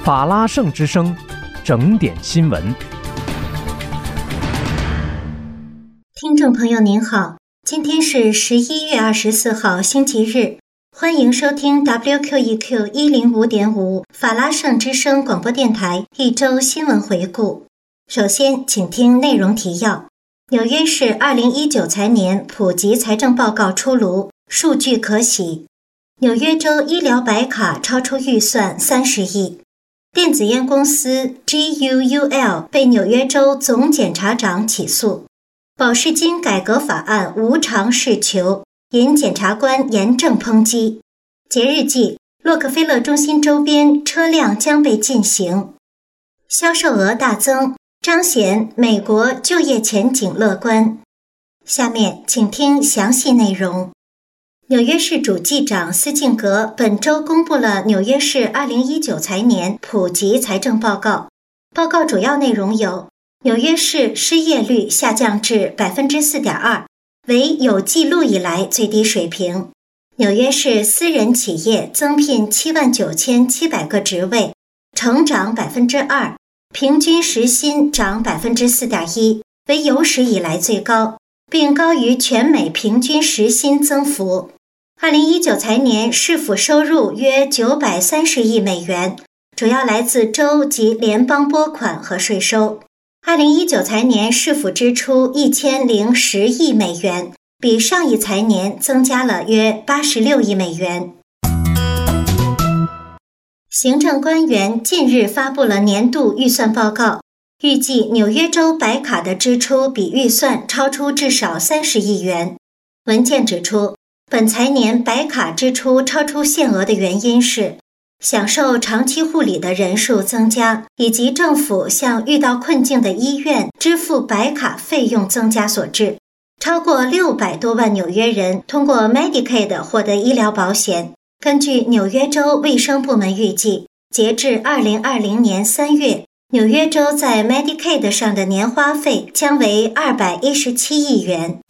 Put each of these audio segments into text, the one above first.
法拉盛之声，整点新闻。 听众朋友您好，今天是11月24号星期日，欢迎收听 WQEQ 105.5法拉盛之声广播电台一周新闻回顾。首先请听内容提要。纽约市2019财年普及财政报告出炉，数据可喜。纽约州医疗白卡超出预算30亿。电子烟公司 GUUL 被纽约州总检察长起诉。保释金改革法案无偿释囚，引检察官严正抨击。节日季，洛克菲勒中心周边车辆将被禁行。销售额大增，彰显美国就业前景乐观。下面请听详细内容。纽约市主计长斯敬格本周公布了纽约市2019财年普及财政报告。报告主要内容有：纽约市失业率下降至 4.2%， 为有记录以来最低水平。纽约市私人企业增聘79700个职位，成长 2%， 平均时薪涨 4.1%， 为有史以来最高，并高于全美平均时薪增幅。2019财年市府收入约930亿美元，主要来自州及联邦拨款和税收。2019财年市府支出1010亿美元，比上一财年增加了约86亿美元。行政官员近日发布了年度预算报告，预计纽约州白卡的支出比预算超出至少30亿元。文件指出，本财年白卡支出超出限额的原因是享受长期护理的人数增加，以及政府向遇到困境的医院支付白卡费用增加所致。超过600多万纽约人通过 Medicaid 获得医疗保险。根据纽约州卫生部门预计，截至2020年3月，纽约州在 Medicaid 上的年花费将为217亿元。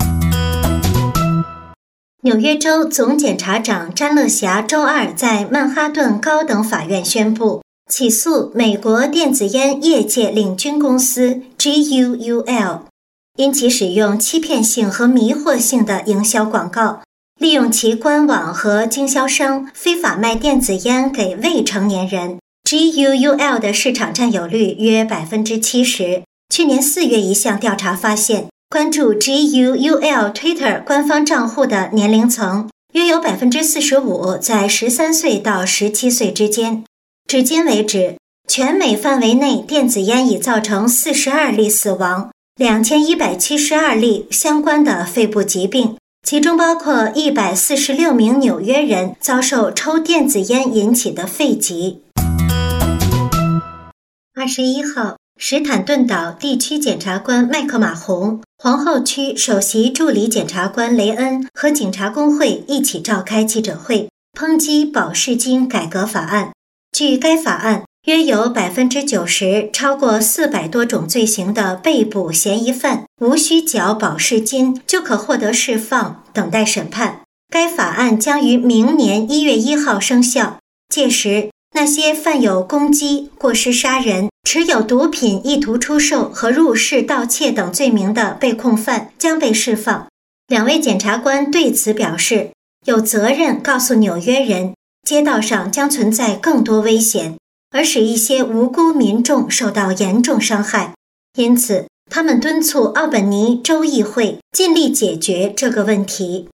纽约州总检察长詹乐霞周二在曼哈顿高等法院宣布，起诉美国电子烟业界领军公司 GUUL， 因其使用欺骗性和迷惑性的营销广告，利用其官网和经销商非法卖电子烟给未成年人。GUUL 的市场占有率约 70%。 去年4月一项调查发现，关注 GUUL Twitter 官方账户的年龄层约有 45% 在13岁到17岁之间。至今为止，全美范围内电子烟已造成42例死亡，2172例相关的肺部疾病，其中包括146名纽约人遭受抽电子烟引起的肺疾。21号，史坦顿岛地区检察官麦克马洪、皇后区首席助理检察官雷恩和警察工会一起召开记者会，抨击保释金改革法案。据该法案，约有 90% 超过400多种罪行的被捕嫌疑犯无需缴保释金就可获得释放，等待审判。该法案将于明年1月1号生效，届时那些犯有攻击、过失杀人、持有毒品意图出售和入室盗窃等罪名的被控犯将被释放。2位检察官对此表示，有责任告诉纽约人，街道上将存在更多危险，而使一些无辜民众受到严重伤害。因此，他们敦促奥本尼州议会尽力解决这个问题。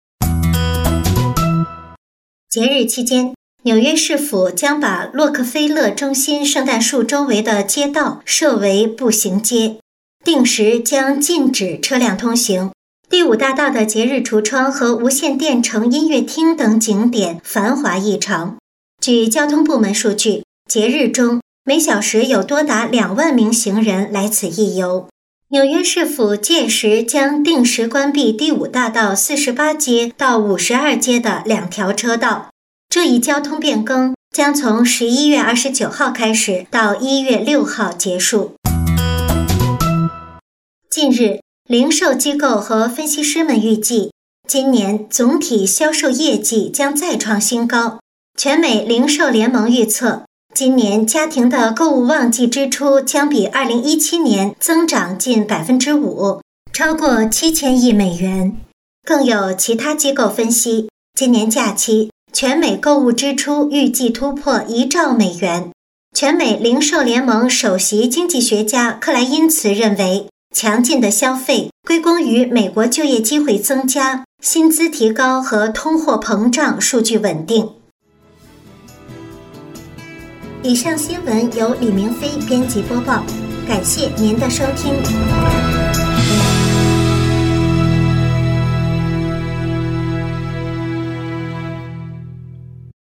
节日期间，纽约市府将把洛克菲勒中心圣诞树周围的街道设为步行街，定时将禁止车辆通行。第5大道的节日橱窗和无线电城音乐厅等景点繁华异常。据交通部门数据，节日中每小时有多达2万名行人来此一游。纽约市府届时将定时关闭第5大道48街到52街的2条车道。这一交通变更将从11月29号开始到1月6号结束。近日，零售机构和分析师们预计，今年总体销售业绩将再创新高。全美零售联盟预测， 今年家庭的购物旺季支出将比2017年增长近5%，超过7000亿美元。更有其他机构分析，今年假期全美购物支出预计突破1兆美元。全美零售联盟首席经济学家克莱因茨认为，强劲的消费归功于美国就业机会增加、薪资提高和通货膨胀数据稳定。以上新闻由李明飞编辑播报，感谢您的收听。